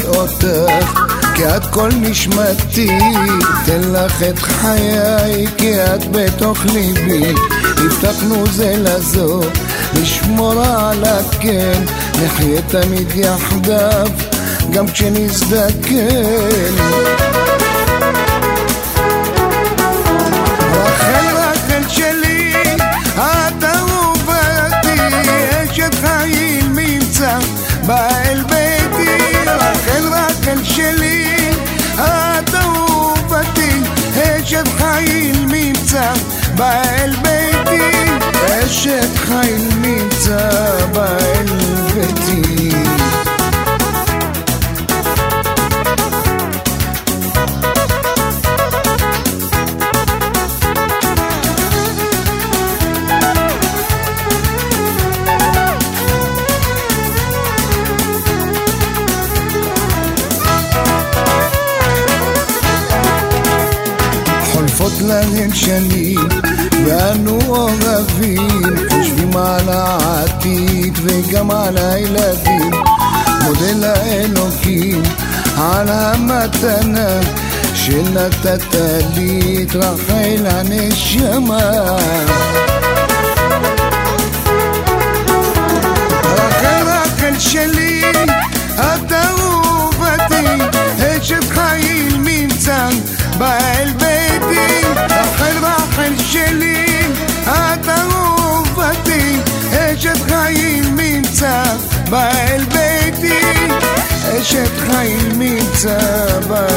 אותך, כי את כל נשמתי, תן לך את חיי, כי את בתוך ליבי. הבטחנו זה לזו, לשמור על הכן, נחיה תמיד יחדיו, גם כשנזדקן. רחל, רחל שלי, את אהובתי, אשת חיל ממצא, באה אל ביתי. רחל, רחל שלי, את אהובתי, אשת חיל ממצא, באה אל ביתי. אשת חיל ממצא, באה אל ביתי. להן שנים ואנו אוהבים, חושבים על העתיד וגם על הילדים. מודה לאלוקים על המתנה שנתת לי, את רחל הנשמה. רחל, רחל שלי, את אהובתי, אשת חיל ממצא, באה אל ביתי. רחל, רחל שלי, את אהובתי, אשת חיל ממצא, באה אל ביתי. אשת חיל ממצא, באה